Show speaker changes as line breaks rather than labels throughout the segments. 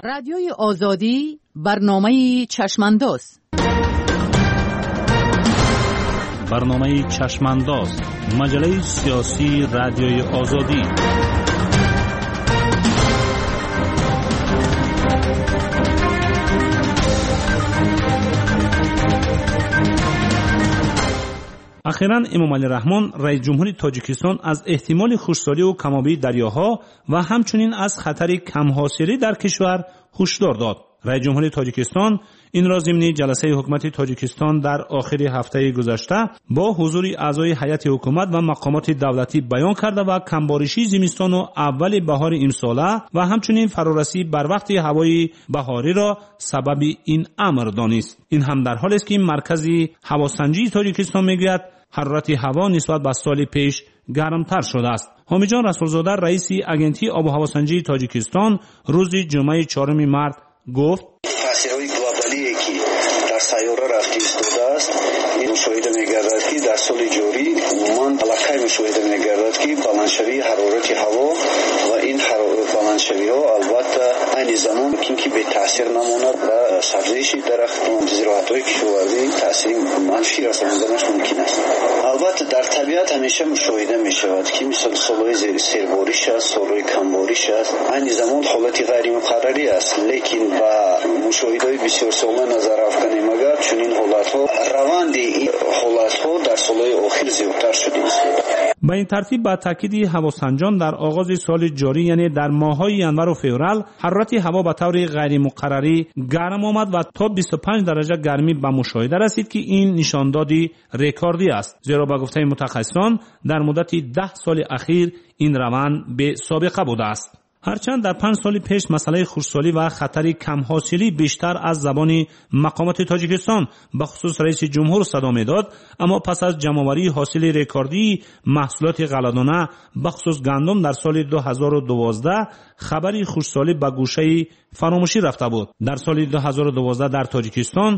رادیوی آزادی برنامه چشمانداز.
برنامه چشمانداز، مجله سیاسی رادیوی آزادی. اخیراً امام علی رحمان رئیس جمهوری تاجیکستان از احتمال خشکسالی و کم‌آبی دریاها و همچنین از خطر کم‌حاصلی در کشور هشدار داد. رئیس جمهوری تاجیکستان این را ضمن جلسه حکومت تاجیکستان در آخر هفته گذشته با حضور اعضای هیئت حکومت و مقامات دولتی بیان کرده و کمبارشی زمستان و اول بهار امساله و همچنین فرارسی بر وقت هوای بهاری را سبب این امر دانست. این هم در حالی است که مرکز هواسنجی تاجیکستان میگوید حرارت هوا نسبت به سال پیش گرمتر شده است. حامد جان رسولزاده رئیس اجنسی آب و هواسنجی تاجیکستان روز جمعه 4 مارس گفت
تاثیرهای گلوبالی که در سیاره رفتی ایستاده است این مشاهده می‌گردد که در سال جاری عموماً علاقه مشاهده می‌گردد که بلندشوی حرارت هوا و این بلندشوی‌ها البته این زمان که به تاثیر نماند و سبزش درختان زراعت‌های کشاورزی تاثیر منفی رساندنش ممکن است. البته در طبیعت همیشه مشاهده می‌شود که مثل سال‌های سیربارش است، سال‌های کمبارش است. این زمان حالت غیر مقرری است، لیکن با مشاهده‌های بسیار ساله نظر افکنیم اگر چنین حالت‌ها روند این حالت‌ها در سال‌های آخر زیادتر شده است.
با این ترتیب با تاکید هواسنجان در آغاز سال جاری یعنی در ماه‌های ینور و فوریه حرارت هوا به طور غیر مقرری گرم آمد و تا 25 درجه گرمی به مشاهده رسید که این نشاندادی رکوردی است. زیرا به گفته متخصصان در مدت 10 سال اخیر این روند به سابقه بوده است. هرچند در 5 سال پیش مسئله خشکسالی و خطر کم‌حاصلی بیشتر از زبان مقامات تاجیکستان به خصوص رئیس جمهور صدا می‌داد، اما پس از جمع‌آوری حاصل رکوردی محصولات غله‌دانه به خصوص گندم در سال 2012 خبری خشکسالی به گوشه فراموشی رفته بود. در سال 2012 در تاجیکستان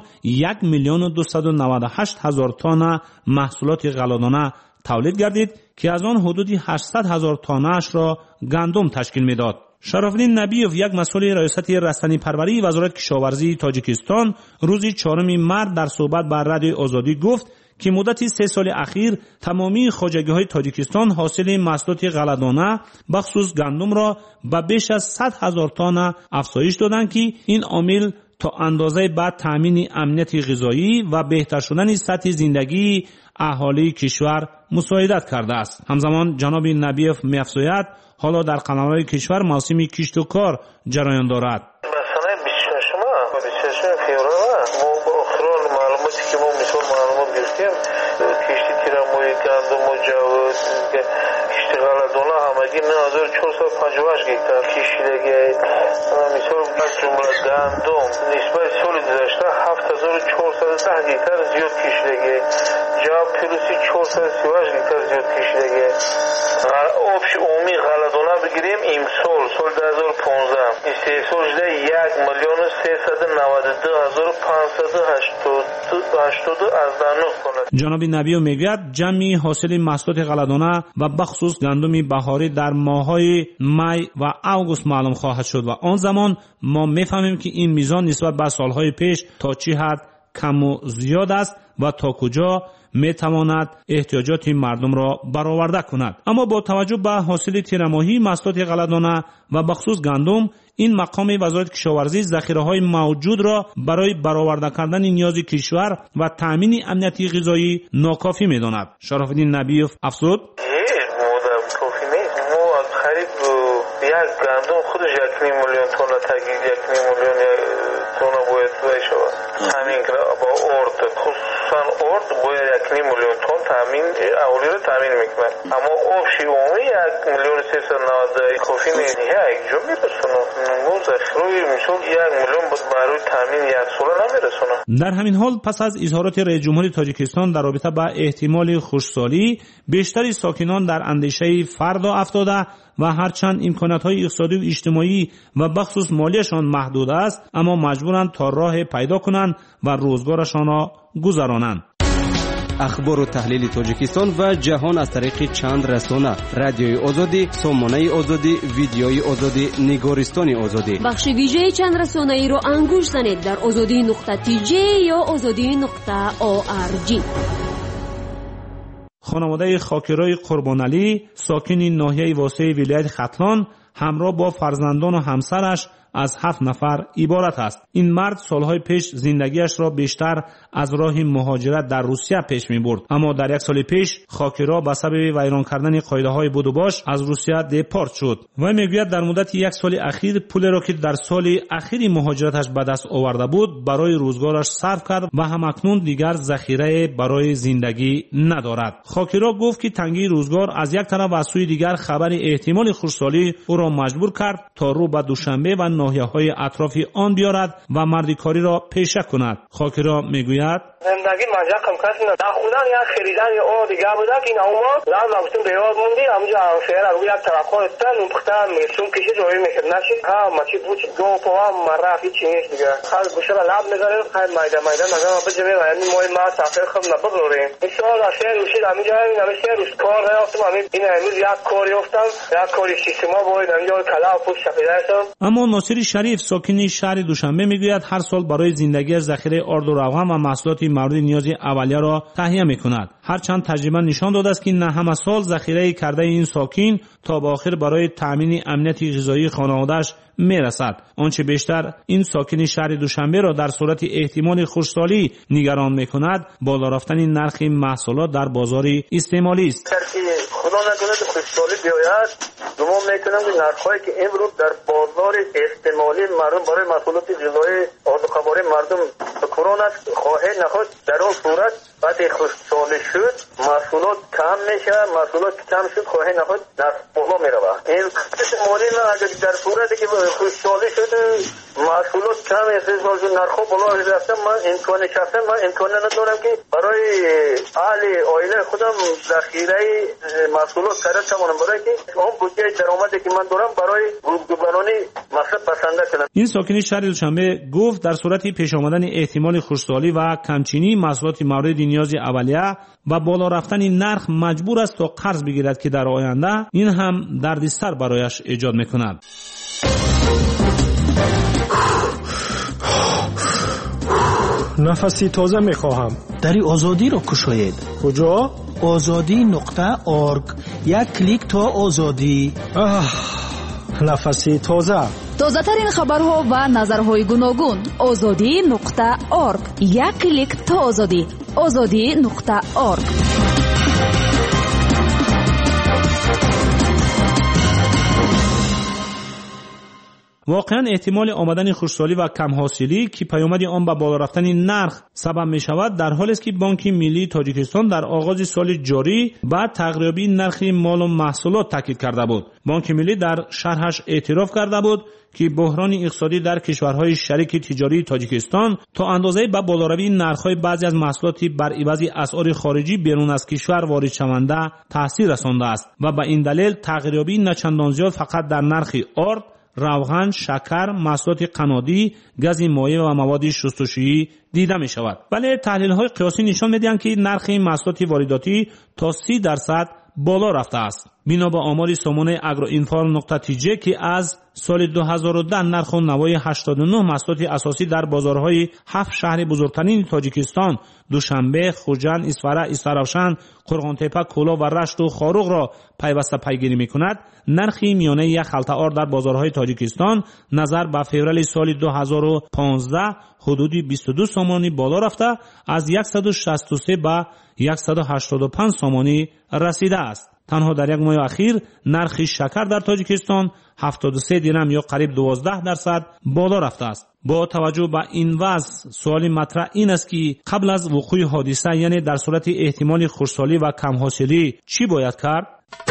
1,298,000 تن محصولات غله‌دانه تولید گردید که از آن حدود 800,000 تانه‌اش را گندم تشکیل می‌داد. شرافالدین نبیوف یک مسئول ریاست رستنی پروری وزارت کشاورزی تاجیکستان روز 4 مارس در صحبت با رادیو آزادی گفت که مدت 3 سال اخیر تمامی خواجگی‌های تاجیکستان حاصل محصولات غله‌دانه بخصوص گندم را به بیش از 100,000 تن افزایش دادند که این عامل تا اندازه بعد تامین امنیت غذایی و بهتر شدن سطح زندگی اهالی کشور مساعدت کرده است. همزمان جناب نبیوف می‌افزاید حالا در قلمرو کشور موسم کشت و کار جریان دارد.
مثلا 26 فوریه ما با آخرین معلوماتی که ما معلومات گرفتیم کشتی تیرموی گندم و جوز کشتی غله‌دانه همگی 9458 گیتار کشیدگی مثال از جمله گندم نسبت سال گذشته 7410 گیتار زیاد کشیدگی جواب پیروسی 438 گیتار زیاد کشیدگی آبش عمومی غله‌دانه بگیریم امسال سال 2015 این سال شده 1,033,580
جناب نبیو میگوید جمعی حاصل محصولات غله‌دانه و بخصوص گندم بهاری در ماه‌های می و اوگوست معلوم خواهد شد و آن زمان ما میفهمیم که این میزان نسبت به سالهای پیش تا چه حد کم و زیاد است و تا کجا میتواند احتیاجات مردم را برآورده کند. اما با توجه به حاصل تیرماهی محصولات غله‌دانه و بخصوص گندم این مقام وزارت کشاورزی ذخیره‌های موجود را برای برآورده کردن نیاز کشور و تامین امنیت غذایی ناکافی می‌داند. شرافالدین نبیوف افزود
یک گندم خودش 1 میلیون تن تگید 1 میلیون تن باید بشه. همین که با ارد خصوصا ارد باید 1 میلیون تن تامین اولی رو تامین میکنه. اما آبشی عمومی 1,390 کافی نیست. یک جا میرسونه. نموز ذخیره میشون 1 میلیون برای تامین یک سال نمیرسونه.
در همین حال پس از اظهارات رئیس جمهوری تاجیکستان در رابطه با احتمال خشکسالی بیشتر ساکنان در اندیشه فردا افتاده و هرچند امکانات‌های اقتصادی و اجتماعی و بخصوص مالیشان محدود است اما مجبورند تا راه پیدا کنند و روزگارشان را گذرانند.
اخبار و تحلیل تاجیکستان و جهان از طریق چند رسانه: رادیوی آزادی، سامانه آزادی، ویدیوی آزادی، نگارستان آزادی.
بخش ویژه چند رسانه ای رو انگوش زنید در azadi.tj یا azadi.org.
خانواده خاکرای قربان علی ساکن ناحیه واسعه ولایت ختلان همراه با فرزندان و همسرش از 7 نفر عبارت است. این مرد سالهای پیش زندگیش را بیشتر از راه مهاجرت در روسیه پیش می برد، اما در 1 سال پیش خاکرا به سبب ویران کردن قاعده‌های بود و باش از روسیه دپارت شد و میگوید در مدت 1 سال اخیر پول را که در سال اخیر مهاجرتش به دست آورده بود برای روزگارش صرف کرد و همکنون دیگر ذخیره برای زندگی ندارد. خاکرا گفت که تنگی روزگار از یک طرف و از سوی دیگر خبر احتمال خشکسالی او را مجبور کرد تا رو به دوشنبه و ناحیه‌های اطراف آن بیارد و مردکاری را پیشه کند. خاکرا میگوید
زندگی ماجرا کم کسی نه خودم یا خریدن یا دیگه بود که این اوما لازم گفتم به یاد موندی همونجا شهر رو یک طرف خودتن اون پختن میشون کشی جوری میشد نشید ها ماشین بود دو پا مرا هیچ نیست دیگه خال گوشه لب میذاره خال مایدا مثلا بجمه یعنی موی ما سفر خم نبروریم ان شاء الله شهر روشید همینجا نمیشه روز کار رفتم این امروز یک کاری افتم یک کاری سیستما بود همینجا کلا پوش شفیداشم.
اما ناصر شریف ساکن شهر دوشنبه میگوید هر سال برای زندگی ذخیره آرد و روغن و محصولات مورد نیاز اولیه را تهیه میکند. هرچند تجربه نشان داده است که نه همه سال ذخیره کرده این ساکن تا به آخر برای تامین امنیت غذایی خانواده‌اش میرسد. آنچه بیشتر این ساکن شهر دوشنبه را در صورت احتمال خشکسالی نگران میکند بالا رفتن نرخ محصولات در بازار استعمالی است.
خدا نکنه خشکسالی بیاید گمان میکنم که نرخ‌هایی که امروز در بازار استعمالی مردم برای محصولات غذایی آذوقه‌واری مردم کرون است خواهد نخواهد در اون صورت وقتی خشکسالی شد محصولات کم میشه، محصولات کم شد خواهد نخواهد در بالا میرود. این استعمالی نه اگر در صورتی که خشکسالی شد محصولات کم استعمال شد نرخ بالا رفته من امکانی ندارم که برای اهل عائله خودم ذخیره محصولات خرید توانم برای که اون بودجه درآمدی که من دارم برای روزگارانه مصرف بسنده کنم.
این ساکن شهر دوشنبه گفت در صورت پیش آمدن احتمال خشکسالی و کمچینی محصولات مورد نیاز اولیه و بالا رفتن نرخ مجبور است تا قرض بگیرد که در آینده این هم دردسر برایش ایجاد میکند.
نفسی تازه میخواهم.
دری آزادی را کشاید.
کجا؟
azadi.org. یک کلیک تا آزادی.
نفسی تازه.
تازه ترین خبرها و نظرهای گوناگون. azadi.org. یک کلیک تا آزادی. azadi.org.
واقعا احتمال آمدن خشکسالی و کم حاصلی که پیامد آن به بالا رفتن نرخ سبب می شود در حالی است که بانک ملی تاجیکستان در آغاز سال جاری بعد تقریبی نرخ مال و محصولات تاکید کرده بود. بانک ملی در شرحش اعتراف کرده بود که بحران اقتصادی در کشورهای شریک تجاری تاجیکستان تا اندازه به بالاروی نرخ‌های بعضی از محصولات بر عوض اسعار خارجی بیرون از کشور وارد شونده تاثیر رسانده است و به این دلیل تقریبی نه چندان زیاد فقط در نرخ آرد، روغن، شکر، محصولات قنادی، گاز مایع و مواد شستشویی دیده می شود. ولی تحلیل‌های قیاسی نشان می‌دهند که نرخ محصولات وارداتی تا 30% بالا رفته است. بنا به آمار سامانه agroinform.tj که از سال 2010 نرخ و نوای 89 محصولات اساسی در بازارهای 7 شهر بزرگترین تاجیکستان دوشنبه، خوجند، اسفره، استرافشن، قرغانتپه، کولا و رشت و خاروق را پیوسته پیگیری می‌کند، نرخ میانه یک خلطه آرد در بازارهای تاجیکستان نظر به فوریه سال 2015 حدود 22 سامانی بالا رفته از 163 به 185 سامانی رسیده است. تنها در یک ماه اخیر نرخ شکر در تاجیکستان 73 درم یا قریب 12% بالا رفته است. با توجه به این وضع سوال مطرح این است که قبل از وقوع حادثه یعنی در صورت احتمال خشکسالی و کم حاصلی چی باید کرد؟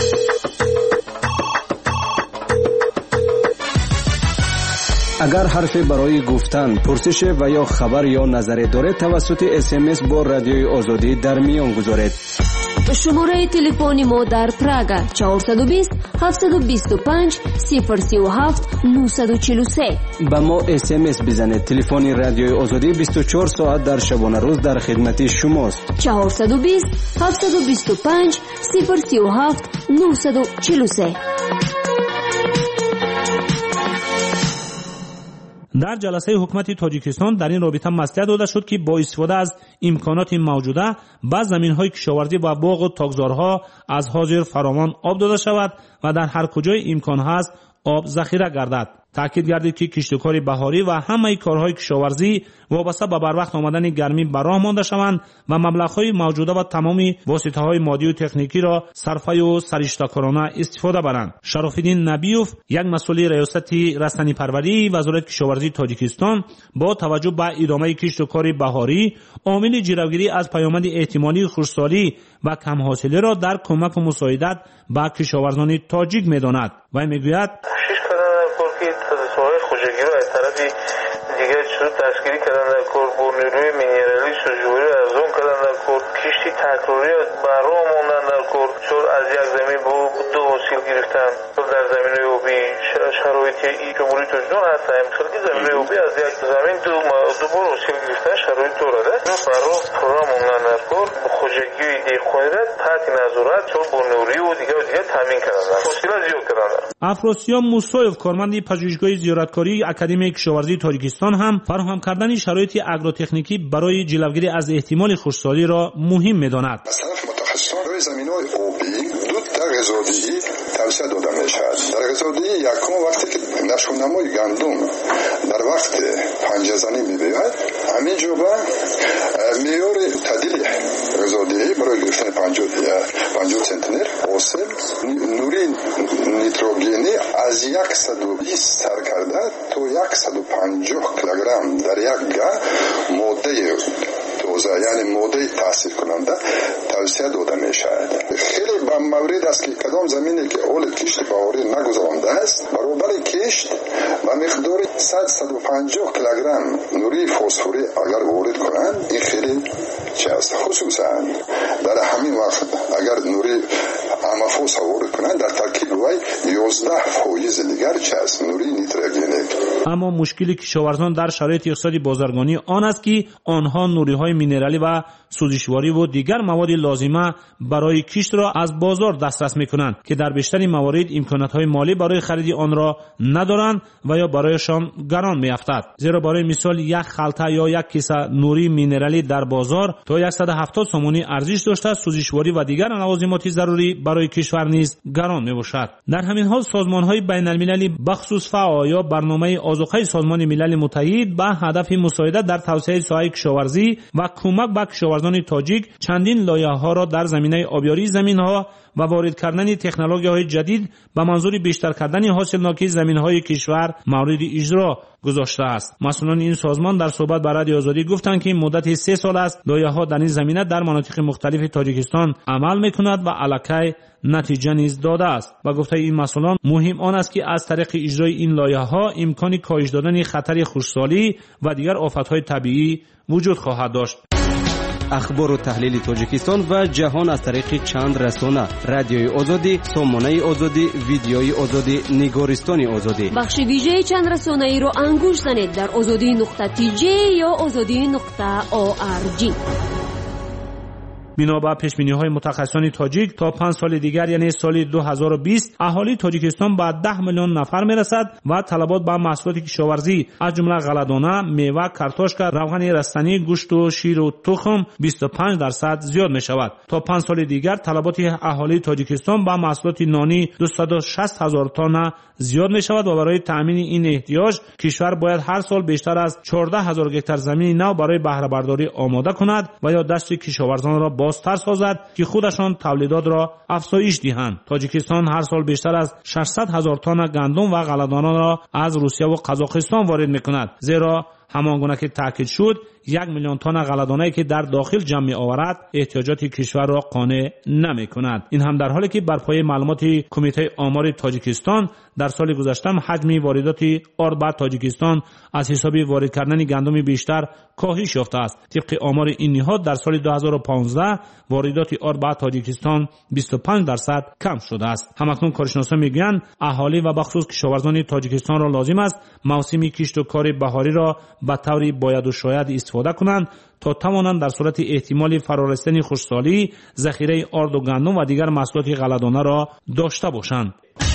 اگر حرفی برای گفتن، پرسش و یا خبر یا نظری دارید توسط SMS با رادیوی آزادی در میان گذارید.
شماره تلفنی ما در پراگ 420 725 037 943.
با ما SMS بزنید. تلفن رادیوی آزادی 24 ساعت در شبانه روز در خدمت شماست.
420 725 037 943.
در جلسه حکومت تاجیکستان در این رابطه مصلحت داده شد که با استفاده از امکانات موجوده به زمین‌های کشاورزی و باغ و تاکزارها از حاضر فراوان آب داده شود و در هر کجای امکان هست آب ذخیره گردد. تاکید گردید که کشتکار بهاری و همه کارهای کشاورزی وابسته به بروقت آمدن گرمی به راه مانده شوند و مبلغ‌های موجوده و تمام واسطه‌های مادی و تکنیکی را صرفه و سرشته‌کارانه استفاده برند. شراف‌الدین نبیوف، یک مسئول ریاست رستنی پروری وزارت کشاورزی تاجیکستان، با توجه به ادامه کشتکار بهاری عامل جلوگیری از پیامد احتمالی خشکسالی و کم حاصلی را در کمک و مساعدت به کشاورزان تاجیک می‌داند و می‌گوید
دیگه شروع تشکیلی کردن در کور با نیروی مینرالی سوژوری ارزون کردن در کور کشتی تکراری برای ماندن در کور چون از یک زمین با دو حاصل گرفتن در زمین آبی شرایط جمهوری تاجیکستان هست خیلی زمین آبی از یک زمین دو بار حاصل گرفتن شرایط دارد برای پروگرام ماندن در کور با خوشگی دیخوایرت تحت نظارت چون با نیروی و دیگه تامین کردن حاصل زیاد کردن.
افراسیاب موسایف، کارمند پژوهشگاه زیارتکاری اکادمی کشاورزی تاجیکستان، هم فراهم کردن شرایط اگروتکنیکی برای جلوگیری از احتمال خشکسالی را مهم می‌داند.
مثلا متخصصان روی زمین‌های آبی دو تا غذادهی توصیه داده می‌شود. در غذادهی یکم وقتی که نشونمای گندم در وقت پنجه زنی می‌بیاید همین جوبه معیار تعدیل غذادهی برای گرفتن 50 سنتیمتر حاصل نوری نیتروژنی از 120 سر کرده تا 150 کیلوگرم در یک گاه ماده توزه یعنی ماده تاثیر کننده توصیه داده می شود. خیلی به مورد است که کدام زمینی که اول کشت بهاری نگذرانده است برابر کشت و مقدار 150 کیلوگرم نوری فسفوری اگر وارد کنند این خیلی چیست. خصوصا در همین وقت اگر نوری امفوس وارد کنند در ترکیب وی 11% دیگر چیست نوری نیتروژنیک.
اما مشکلی کشاورزان در شرایط اقتصادی بازرگانی آن است که آنها نوری‌های مینرالی و سوزشواری و دیگر مواد لازمه برای کشت را از بازار دسترس می‌کنند که در بیشتر موارد امکانات‌های مالی برای خرید آن را ندارند و یا برایشان گران می‌افتد. زیرا برای مثال یک خلطه یا یک کیسه نوری مینرالی در بازار تا 170 سومونی ارزش داشته، سوزشواری و دیگر لوازمات ضروری برای کشور نیز گران می‌باشد. در همین حال سازمان‌های بین‌المللی بخصوص فاو یا برنامه آذوقه سازمان ملل متحد با هدف مساعدت در توسعه ساحه کشاورزی و کمک به کشاورزان تاجیک چندین لایحه‌ها را در زمینه آبیاری زمین‌ها و وارد کردن تکنولوژی‌های جدید به منظور بیشتر کردن حاصلناکی زمین‌های کشور مورد اجرا گذاشته است. مسئولان این سازمان در صحبت با رادیو آزادی گفتند که مدت 3 سال است لایحه‌ها در این زمینه در مناطق مختلف تاجیکستان عمل می‌کند و الکی نتیجه نیز داده است. و گفته این مسئولان مهم آن است که از طریق اجرای این لایحه‌ها امکان کاهش دادن خطر خشکسالی و دیگر آفت‌های طبیعی وجود خواهد داشت.
اخبار و تحلیل تاجیکستان و جهان از طریق چند رسانه: رادیوی آزادی، سامانه آزادی، ویدیوی آزادی، نگارستان آزادی.
بخش ویژه چند رسانه ای رو انگوش زنید در azadi.tj یا azadi.org.
بنا به پیش‌بینی‌های متخصصان تاجیک تا 5 سال دیگر یعنی سال 2020 اهالی تاجیکستان به 10 میلیون نفر میرسد و طلبات به محصولات کشاورزی از جمله غله‌دانه، میوه، کارتوشک، روغن رستنی، گوشت و شیر و تخم 25% زیاد می شود. تا 5 سال دیگر طلبات اهالی تاجیکستان به محصولات نانی 260,000 تن زیاد می شود و برای تامین این احتیاج کشور باید هر سال بیشتر از 14,000 هکتار زمین نو برای بهره برداری آماده کند و یا دست کشاورزان را بازتر سازد که خودشان تولیدات را افزایش دهند. تاجیکستان هر سال بیشتر از 600,000 تن گندم و غله‌دانه را از روسیه و قزاقستان وارد می‌کند. زیرا همانگونه که تاکید شد 1 میلیون تن غله‌دانه‌ای که در داخل جمع می‌آورد احتیاجات کشور را قانع نمی‌کند. این هم در حالی که بر پایه معلومات کمیته آمار تاجیکستان در سال گذشته حجم واردات آرد به تاجیکستان از حساب وارد کردن گندم بیشتر کاهش یافته است. طبق آمار این نهاد در سال 2015 واردات آرد به تاجیکستان 25% کم شده است. همکنون کارشناسان میگویند اهالی و بخصوص کشاورزان تاجیکستان را لازم است موسم کشت و کار بهاری را به طوری باید و شاید استفاده کنند تا توانند در صورت احتمال فرارسیدن خشکسالی ذخیره آرد و گندم و دیگر محصولات غله‌دانه را داشته باشند.